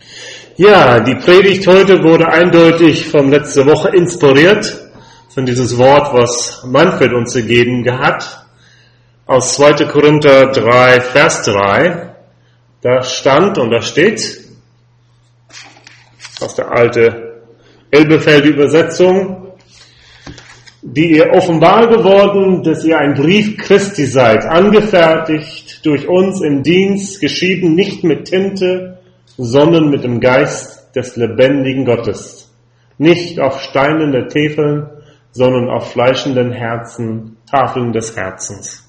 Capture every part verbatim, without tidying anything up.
Ja, die Predigt heute wurde eindeutig von letzter Woche inspiriert, von dieses Wort, was Manfred uns gegeben hat, aus zweiter Korinther drei, Vers drei. Da stand und da steht, aus der alten Elberfeld-Übersetzung, die ihr offenbar geworden, dass ihr ein Brief Christi seid, angefertigt durch uns im Dienst, geschrieben nicht mit Tinte, sondern mit dem Geist des lebendigen Gottes. Nicht auf steinenden Tafeln, sondern auf fleischenden Herzen, Tafeln des Herzens.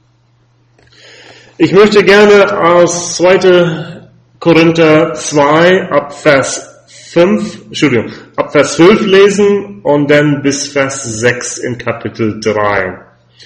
Ich möchte gerne aus zweiter Korinther zwei ab Vers fünf, Entschuldigung, ab Vers zwölf lesen und dann bis Vers sechs in Kapitel drei.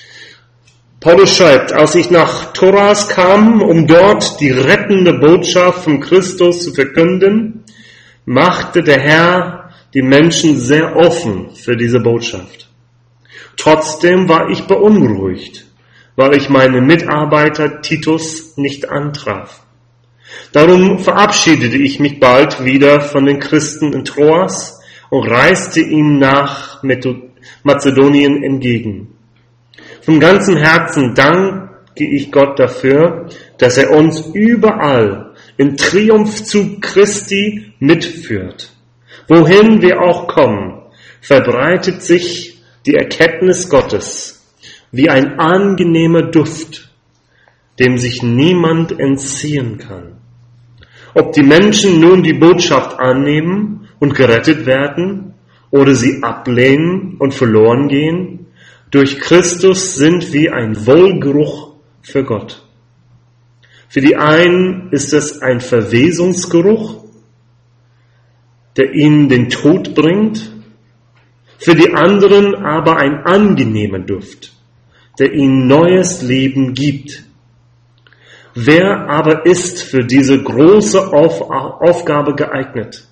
Paulus schreibt, als ich nach Troas kam, um dort die rettende Botschaft von Christus zu verkünden, machte der Herr die Menschen sehr offen für diese Botschaft. Trotzdem war ich beunruhigt, weil ich meinen Mitarbeiter Titus nicht antraf. Darum verabschiedete ich mich bald wieder von den Christen in Troas und reiste ihm nach Mazedonien entgegen. Von ganzem Herzen danke ich Gott dafür, dass er uns überall im Triumphzug Christi mitführt. Wohin wir auch kommen, verbreitet sich die Erkenntnis Gottes wie ein angenehmer Duft, dem sich niemand entziehen kann. Ob die Menschen nun die Botschaft annehmen und gerettet werden oder sie ablehnen und verloren gehen, durch Christus sind wir ein Wohlgeruch für Gott. Für die einen ist es ein Verwesungsgeruch, der ihnen den Tod bringt, für die anderen aber ein angenehmer Duft, der ihnen neues Leben gibt. Wer aber ist für diese große Auf- Aufgabe geeignet?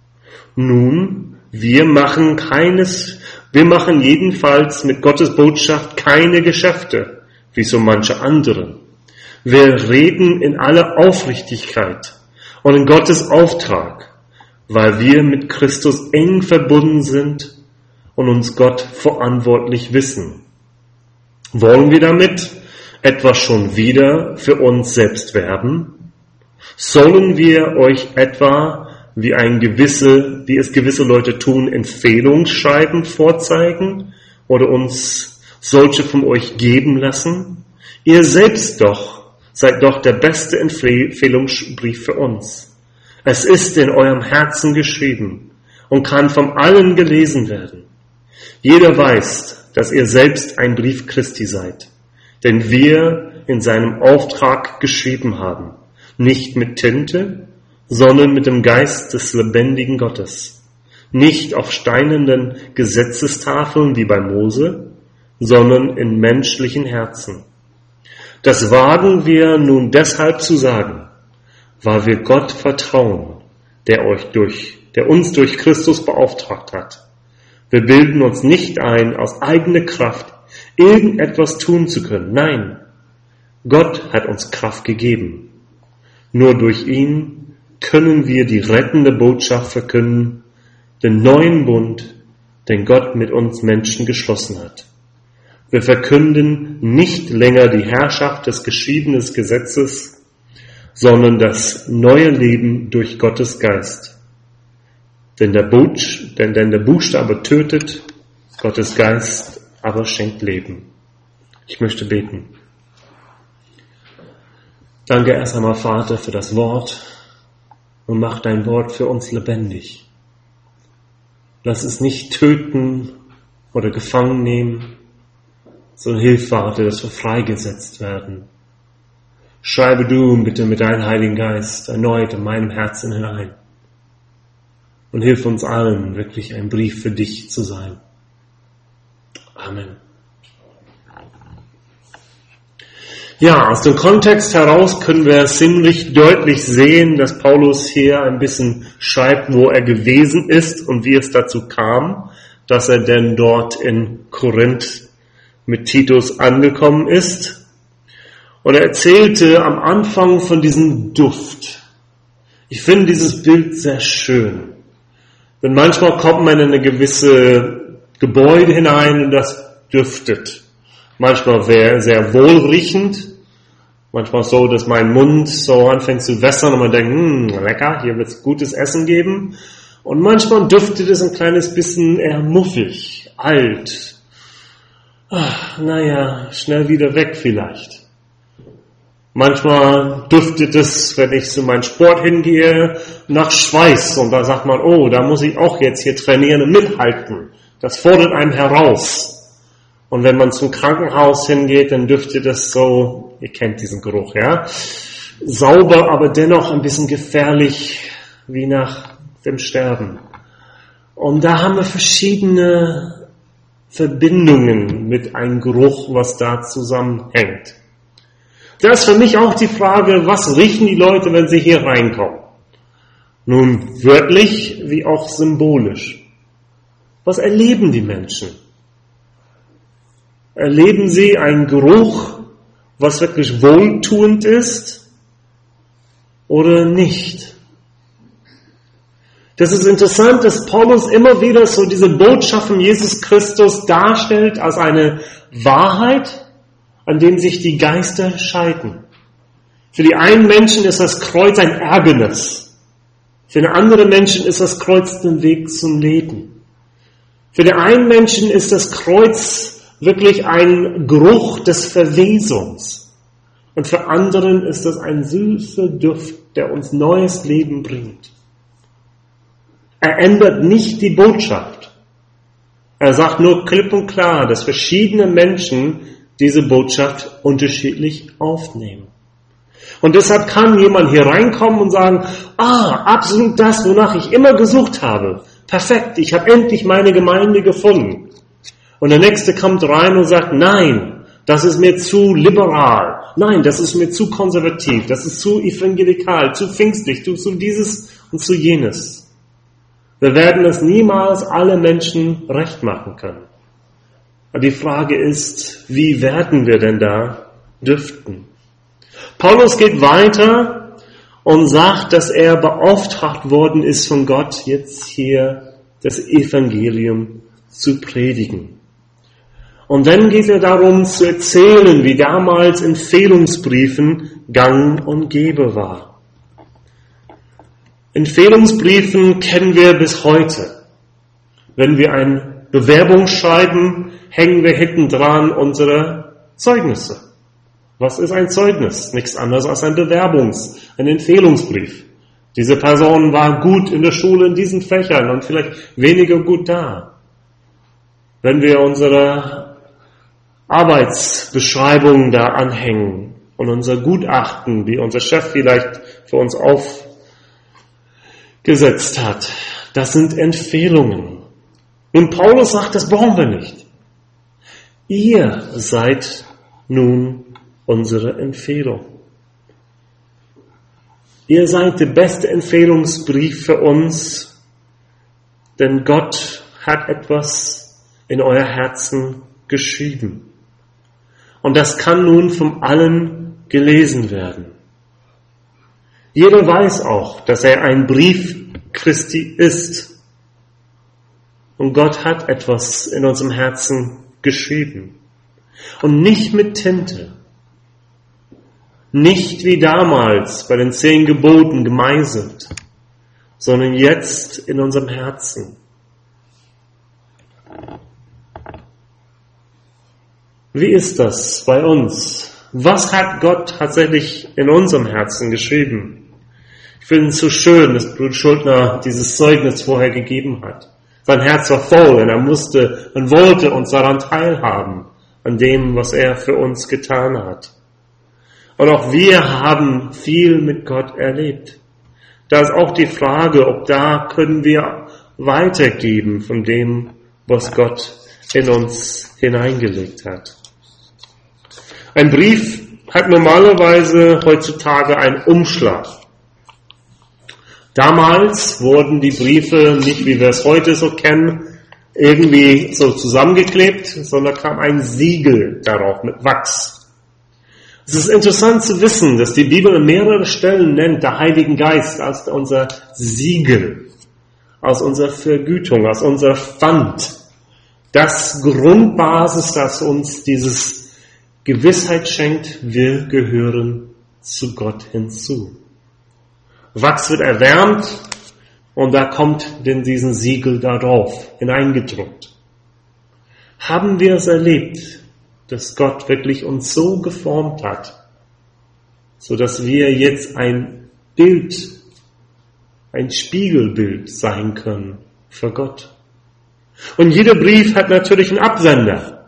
Nun, wir machen keines, wir machen jedenfalls mit Gottes Botschaft keine Geschäfte, wie so manche andere. Wir reden in aller Aufrichtigkeit und in Gottes Auftrag, weil wir mit Christus eng verbunden sind und uns Gott verantwortlich wissen. Wollen wir damit etwa schon wieder für uns selbst werben? Sollen wir euch etwa, wie ein gewisse, wie es gewisse Leute tun, Empfehlungsschreiben vorzeigen oder uns solche von euch geben lassen? Ihr selbst doch seid doch der beste Empfehlungsbrief für uns. Es ist in eurem Herzen geschrieben und kann von allen gelesen werden. Jeder weiß, dass ihr selbst ein Brief Christi seid, den wir in seinem Auftrag geschrieben haben, nicht mit Tinte, sondern mit dem Geist des lebendigen Gottes, nicht auf steinernen Gesetzestafeln wie bei Mose, sondern in menschlichen Herzen. Das wagen wir nun deshalb zu sagen, weil wir Gott vertrauen, der euch durch, der uns durch Christus beauftragt hat. Wir bilden uns nicht ein, aus eigener Kraft irgendetwas tun zu können. Nein, Gott hat uns Kraft gegeben. Nur durch ihn können wir die rettende Botschaft verkünden, den neuen Bund, den Gott mit uns Menschen geschlossen hat. Wir verkünden nicht länger die Herrschaft des geschriebenen Gesetzes, sondern das neue Leben durch Gottes Geist. Denn der, Buch, denn, denn der Buchstabe tötet, Gottes Geist aber schenkt Leben. Ich möchte beten. Danke erst einmal, Vater, für das Wort und mach dein Wort für uns lebendig. Lass es nicht töten oder gefangen nehmen, sondern hilf, Vater, dass wir freigesetzt werden. Schreibe du bitte mit deinem Heiligen Geist erneut in meinem Herzen hinein und hilf uns allen, wirklich ein Brief für dich zu sein. Amen. Ja, aus dem Kontext heraus können wir ziemlich deutlich sehen, dass Paulus hier ein bisschen schreibt, wo er gewesen ist und wie es dazu kam, dass er denn dort in Korinth mit Titus angekommen ist. Und er erzählte am Anfang von diesem Duft. Ich finde dieses Bild sehr schön. Denn manchmal kommt man in eine gewisse Gebäude hinein und das duftet. Manchmal sehr, sehr wohlriechend. Manchmal so, dass mein Mund so anfängt zu wässern und man denkt, hm, lecker, hier wird es gutes Essen geben. Und manchmal duftet es ein kleines bisschen eher muffig, alt. Ach, naja, schnell wieder weg vielleicht. Manchmal duftet es, wenn ich zu meinem Sport hingehe, nach Schweiß. Und da sagt man, oh, da muss ich auch jetzt hier trainieren und mithalten. Das fordert einen heraus. Und wenn man zum Krankenhaus hingeht, dann duftet es so, ihr kennt diesen Geruch, ja? Sauber, aber dennoch ein bisschen gefährlich, wie nach dem Sterben. Und da haben wir verschiedene Verbindungen mit einem Geruch, was da zusammenhängt. Da ist für mich auch die Frage, was riechen die Leute, wenn sie hier reinkommen? Nun, wörtlich wie auch symbolisch. Was erleben die Menschen? Erleben sie einen Geruch, was wirklich wohltuend ist oder nicht? Das ist interessant, dass Paulus immer wieder so diese Botschaft von Jesus Christus darstellt als eine Wahrheit, an dem sich die Geister scheiden. Für die einen Menschen ist das Kreuz ein Ärgernis. Für den anderen Menschen ist das Kreuz der Weg zum Leben. Für den einen Menschen ist das Kreuz wirklich ein Geruch des Verwesungs. Und für anderen ist das ein süßer Duft, der uns neues Leben bringt. Er ändert nicht die Botschaft. Er sagt nur klipp und klar, dass verschiedene Menschen diese Botschaft unterschiedlich aufnehmen. Und deshalb kann jemand hier reinkommen und sagen, ah, absolut das, wonach ich immer gesucht habe. Perfekt, ich habe endlich meine Gemeinde gefunden. Und der Nächste kommt rein und sagt, nein, das ist mir zu liberal. Nein, das ist mir zu konservativ. Das ist zu evangelikal, zu pfingstlich, zu, zu dieses und zu jenes. Wir werden es niemals alle Menschen recht machen können. Aber die Frage ist, wie werden wir denn da duften? Paulus geht weiter und sagt, dass er beauftragt worden ist von Gott, jetzt hier das Evangelium zu predigen. Und dann geht er darum zu erzählen, wie damals Empfehlungsbriefen gang und gäbe war. Empfehlungsbriefen kennen wir bis heute. Wenn wir eine Bewerbung schreiben, hängen wir hinten dran unsere Zeugnisse. Was ist ein Zeugnis? Nichts anderes als ein Bewerbungs-, ein Empfehlungsbrief. Diese Person war gut in der Schule in diesen Fächern und vielleicht weniger gut da. Wenn wir unsere Arbeitsbeschreibung da anhängen und unser Gutachten, die unser Chef vielleicht für uns aufgesetzt hat, das sind Empfehlungen. Und Paulus sagt, das brauchen wir nicht. Ihr seid nun unsere Empfehlung. Ihr seid der beste Empfehlungsbrief für uns, denn Gott hat etwas in euer Herzen geschrieben. Und das kann nun von allen gelesen werden. Jeder weiß auch, dass er ein Brief Christi ist. Und Gott hat etwas in unserem Herzen geschrieben. Und nicht mit Tinte. Nicht wie damals bei den zehn Geboten gemeißelt, sondern jetzt in unserem Herzen. Wie ist das bei uns? Was hat Gott tatsächlich in unserem Herzen geschrieben? Ich finde es so schön, dass Bruder Schuldner dieses Zeugnis vorher gegeben hat. Sein Herz war voll und er musste und wollte uns daran teilhaben, an dem, was er für uns getan hat. Und auch wir haben viel mit Gott erlebt. Da ist auch die Frage, ob da können wir weitergeben von dem, was Gott in uns hineingelegt hat. Ein Brief hat normalerweise heutzutage einen Umschlag. Damals wurden die Briefe nicht, wie wir es heute so kennen, irgendwie so zusammengeklebt, sondern kam ein Siegel darauf mit Wachs. Es ist interessant zu wissen, dass die Bibel an mehreren Stellen nennt, der Heiligen Geist als unser Siegel, als unsere Vergütung, als unser Pfand. Das Grundbasis, das uns dieses Gewissheit schenkt, wir gehören zu Gott hinzu. Wachs wird erwärmt und da kommt denn diesen Siegel darauf hineingedruckt. Haben wir es erlebt, dass Gott wirklich uns so geformt hat, so dass wir jetzt ein Bild, ein Spiegelbild sein können für Gott. Und jeder Brief hat natürlich einen Absender.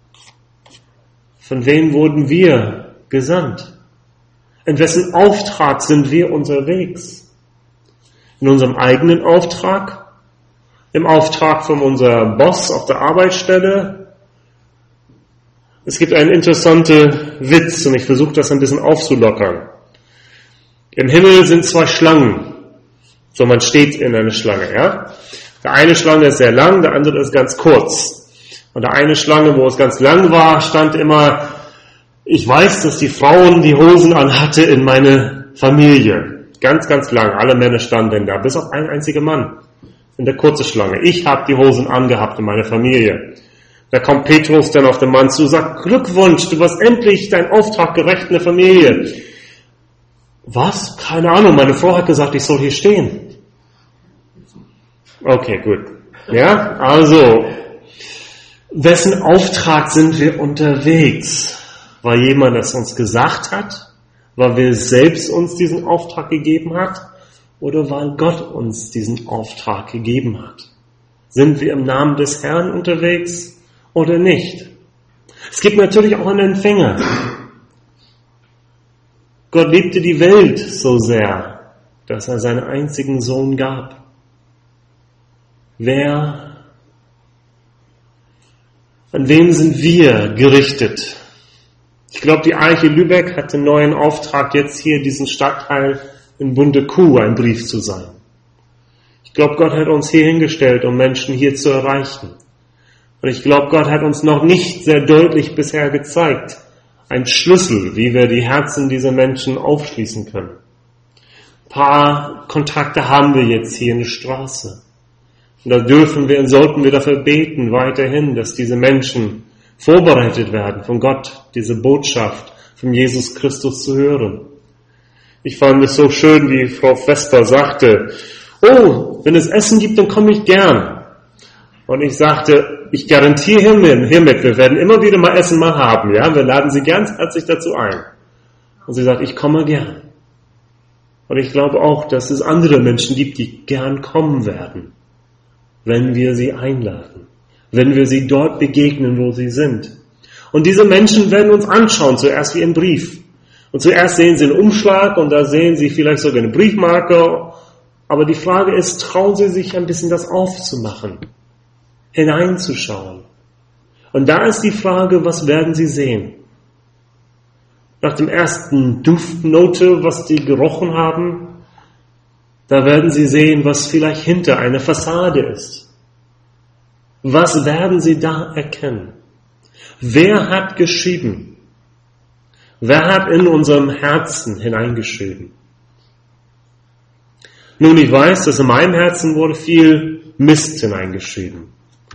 Von wem wurden wir gesandt? In wessen Auftrag sind wir unterwegs? In unserem eigenen Auftrag? Im Auftrag von unserem Boss auf der Arbeitsstelle? Es gibt einen interessanten Witz und ich versuche das ein bisschen aufzulockern. Im Himmel sind zwei Schlangen. So, man steht in einer Schlange, ja? Der eine Schlange ist sehr lang, der andere ist ganz kurz. Und der eine Schlange, wo es ganz lang war, stand immer, ich weiß, dass die Frauen die Hosen anhatte in meine Familie. Ganz, ganz lang. Alle Männer standen da, bis auf ein einziger Mann in der kurzen Schlange. Ich habe die Hosen angehabt in meiner Familie. Da kommt Petrus dann auf den Mann zu, sagt, Glückwunsch, du warst endlich dein Auftrag gerecht in der Familie. Was? Keine Ahnung, meine Frau hat gesagt, ich soll hier stehen. Okay, gut. Ja, also, wessen Auftrag sind wir unterwegs? Weil jemand das uns gesagt hat? Weil wir selbst uns diesen Auftrag gegeben hat? Oder weil Gott uns diesen Auftrag gegeben hat? Sind wir im Namen des Herrn unterwegs? Oder nicht? Es gibt natürlich auch einen Empfänger. Gott liebte die Welt so sehr, dass er seinen einzigen Sohn gab. Wer, an wem sind wir gerichtet? Ich glaube, die Arche Lübeck hat den neuen Auftrag, jetzt hier diesen Stadtteil in Bunte Kuh ein Brief zu sein. Ich glaube, Gott hat uns hier hingestellt, um Menschen hier zu erreichen. Und ich glaube, Gott hat uns noch nicht sehr deutlich bisher gezeigt, ein Schlüssel, wie wir die Herzen dieser Menschen aufschließen können. Ein paar Kontakte haben wir jetzt hier in der Straße. Und da dürfen wir und sollten wir dafür beten, weiterhin, dass diese Menschen vorbereitet werden von Gott, diese Botschaft von Jesus Christus zu hören. Ich fand es so schön, wie Frau Vesper sagte, oh, wenn es Essen gibt, dann komme ich gern. Und ich sagte, ich garantiere hiermit, wir werden immer wieder mal Essen mal haben, ja, wir laden Sie ganz herzlich dazu ein. Und sie sagt, ich komme gern. Und ich glaube auch, dass es andere Menschen gibt, die gern kommen werden, wenn wir sie einladen, wenn wir sie dort begegnen, wo sie sind. Und diese Menschen werden uns anschauen, zuerst wie ein Brief. Und zuerst sehen sie einen Umschlag und da sehen sie vielleicht sogar eine Briefmarke. Aber die Frage ist, trauen sie sich ein bisschen das aufzumachen, hineinzuschauen. Und da ist die Frage, was werden sie sehen? Nach dem ersten Duftnote, was die gerochen haben, da werden sie sehen, was vielleicht hinter einer Fassade ist. Was werden sie da erkennen? Wer hat geschrieben? Wer hat in unserem Herzen hineingeschrieben? Nun, ich weiß, dass in meinem Herzen wurde viel Mist hineingeschrieben.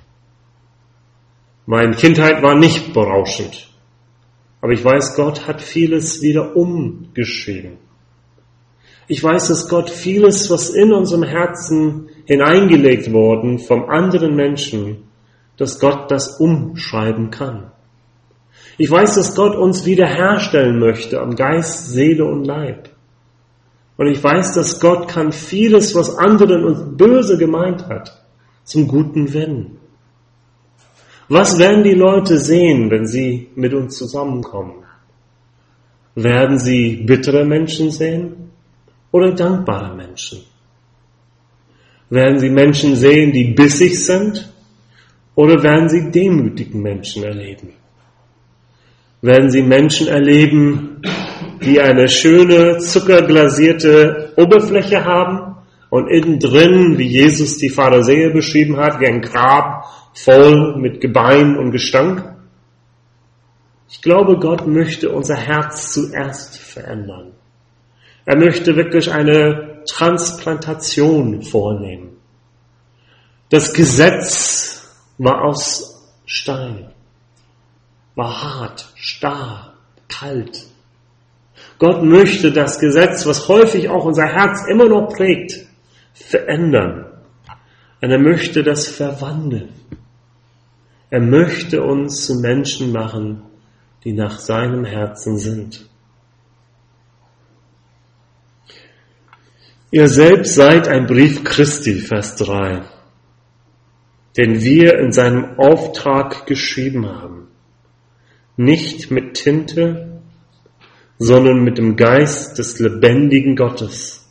Meine Kindheit war nicht berauschend. Aber ich weiß, Gott hat vieles wieder umgeschrieben. Ich weiß, dass Gott vieles, was in unserem Herzen hineingelegt worden vom anderen Menschen, dass Gott das umschreiben kann. Ich weiß, dass Gott uns wiederherstellen möchte am Geist, Seele und Leib. Und ich weiß, dass Gott kann vieles, was anderen uns böse gemeint hat, zum Guten wenden. Was werden die Leute sehen, wenn sie mit uns zusammenkommen? Werden sie bittere Menschen sehen oder dankbare Menschen? Werden sie Menschen sehen, die bissig sind oder werden sie demütigen Menschen erleben? Werden sie Menschen erleben, die eine schöne, zuckerglasierte Oberfläche haben und innen drin, wie Jesus die Pharisäer beschrieben hat, wie ein Grab voll mit Gebein und Gestank? Ich glaube, Gott möchte unser Herz zuerst verändern. Er möchte wirklich eine Transplantation vornehmen. Das Gesetz war aus Stein, war hart, starr, kalt. Gott möchte das Gesetz, was häufig auch unser Herz immer noch prägt, verändern. Und er möchte das verwandeln. Er möchte uns zu Menschen machen, die nach seinem Herzen sind. Ihr selbst seid ein Brief Christi, Vers drei, den wir in seinem Auftrag geschrieben haben. Nicht mit Tinte, sondern mit dem Geist des lebendigen Gottes.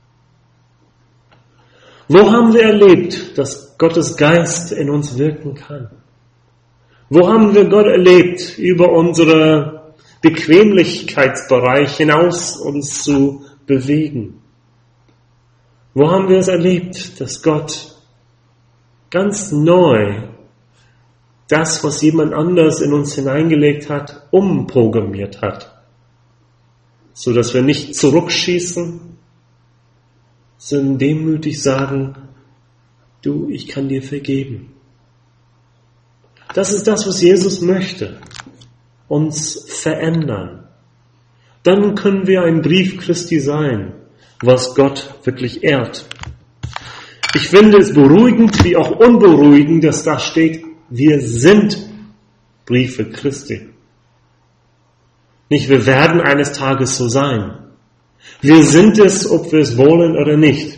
Wo haben wir erlebt, dass Gottes Geist in uns wirken kann? Wo haben wir Gott erlebt, über unsere Bequemlichkeitsbereich hinaus uns zu bewegen? Wo haben wir es erlebt, dass Gott ganz neu das, was jemand anders in uns hineingelegt hat, umprogrammiert hat, so dass wir nicht zurückschießen, sondern demütig sagen, du, ich kann dir vergeben. Das ist das, was Jesus möchte, uns verändern. Dann können wir ein Brief Christi sein, was Gott wirklich ehrt. Ich finde es beruhigend wie auch unberuhigend, dass da steht, wir sind Briefe Christi. Nicht, wir werden eines Tages so sein. Wir sind es, ob wir es wollen oder nicht.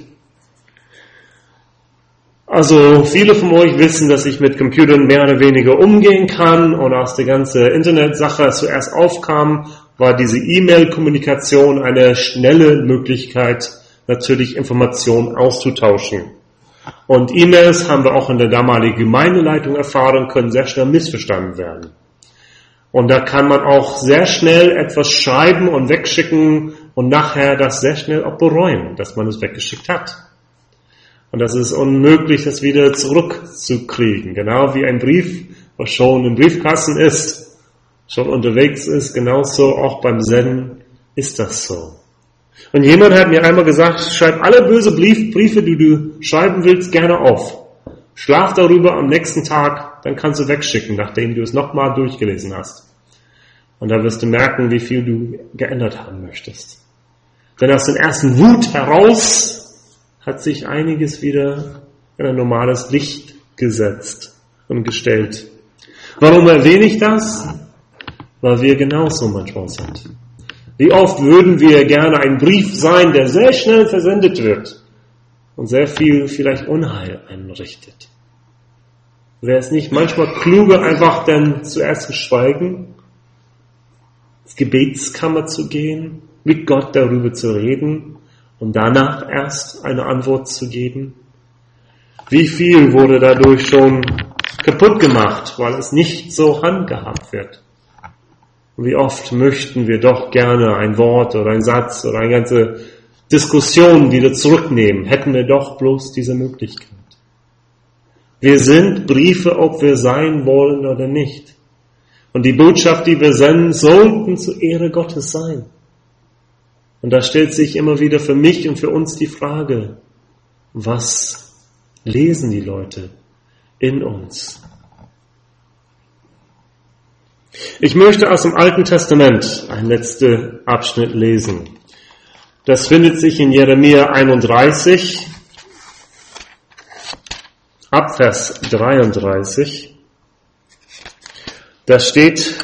Also viele von euch wissen, dass ich mit Computern mehr oder weniger umgehen kann, und als die ganze Internetsache zuerst aufkam, war diese E-Mail-Kommunikation eine schnelle Möglichkeit, natürlich Informationen auszutauschen. Und E-Mails, haben wir auch in der damaligen Gemeindeleitung erfahren, können sehr schnell missverstanden werden. Und da kann man auch sehr schnell etwas schreiben und wegschicken und nachher das sehr schnell auch bereuen, dass man es weggeschickt hat. Und das ist unmöglich, das wieder zurückzukriegen. Genau wie ein Brief, was schon im Briefkasten ist, schon unterwegs ist, genauso auch beim Senden ist das so. Und jemand hat mir einmal gesagt, schreib alle böse Briefe, die du schreiben willst, gerne auf. Schlaf darüber am nächsten Tag, dann kannst du wegschicken, nachdem du es nochmal durchgelesen hast. Und da wirst du merken, wie viel du geändert haben möchtest. Denn aus der ersten Wut heraus hat sich einiges wieder in ein normales Licht gesetzt und gestellt. Warum erwähne ich das? Weil wir genauso manchmal sind. Wie oft würden wir gerne ein Brief sein, der sehr schnell versendet wird und sehr viel vielleicht Unheil einrichtet. Wäre es nicht manchmal kluger, einfach dann zuerst zu schweigen, ins Gebetskammer zu gehen, mit Gott darüber zu reden und danach erst eine Antwort zu geben? Wie viel wurde dadurch schon kaputt gemacht, weil es nicht so handgehabt wird? Und wie oft möchten wir doch gerne ein Wort oder ein Satz oder eine ganze Diskussion wieder zurücknehmen, hätten wir doch bloß diese Möglichkeit. Wir sind Briefe, ob wir sein wollen oder nicht. Und die Botschaft, die wir senden, sollten zur Ehre Gottes sein. Und da stellt sich immer wieder für mich und für uns die Frage, was lesen die Leute in uns? Ich möchte aus dem Alten Testament einen letzten Abschnitt lesen. Das findet sich in Jeremia einunddreißig, ab Vers dreiunddreißig. Da steht,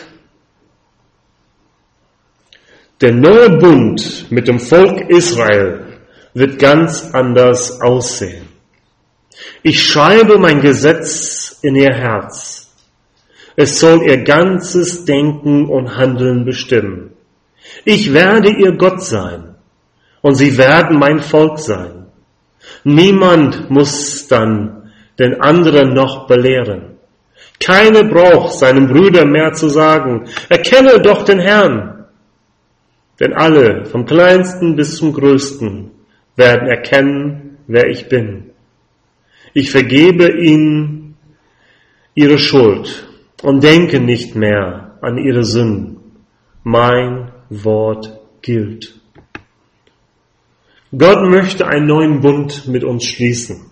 der neue Bund mit dem Volk Israel wird ganz anders aussehen. Ich schreibe mein Gesetz in ihr Herz. Es soll ihr ganzes Denken und Handeln bestimmen. Ich werde ihr Gott sein und sie werden mein Volk sein. Niemand muss dann den anderen noch belehren. Keiner braucht seinem Bruder mehr zu sagen, erkenne doch den Herrn. Denn alle, vom Kleinsten bis zum Größten, werden erkennen, wer ich bin. Ich vergebe ihnen ihre Schuld und denke nicht mehr an ihre Sünden. Mein Wort gilt. Gott möchte einen neuen Bund mit uns schließen.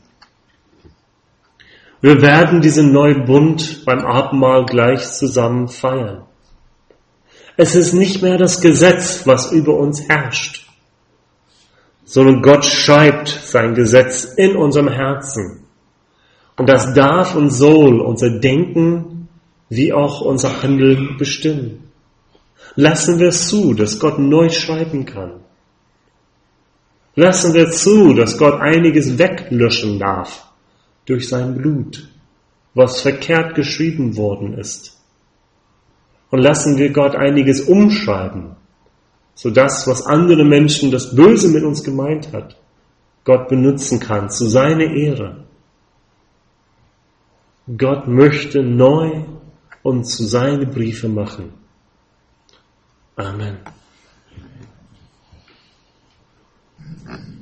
Wir werden diesen neuen Bund beim Abendmahl gleich zusammen feiern. Es ist nicht mehr das Gesetz, was über uns herrscht, sondern Gott schreibt sein Gesetz in unserem Herzen. Und das darf und soll unser Denken wie auch unser Handeln bestimmen. Lassen wir zu, dass Gott neu schreiben kann. Lassen wir zu, dass Gott einiges weglöschen darf durch sein Blut, was verkehrt geschrieben worden ist. Und lassen wir Gott einiges umschreiben, so das, was andere Menschen das Böse mit uns gemeint hat, Gott benutzen kann zu seiner Ehre. Gott möchte neu und zu seine Briefe machen. Amen.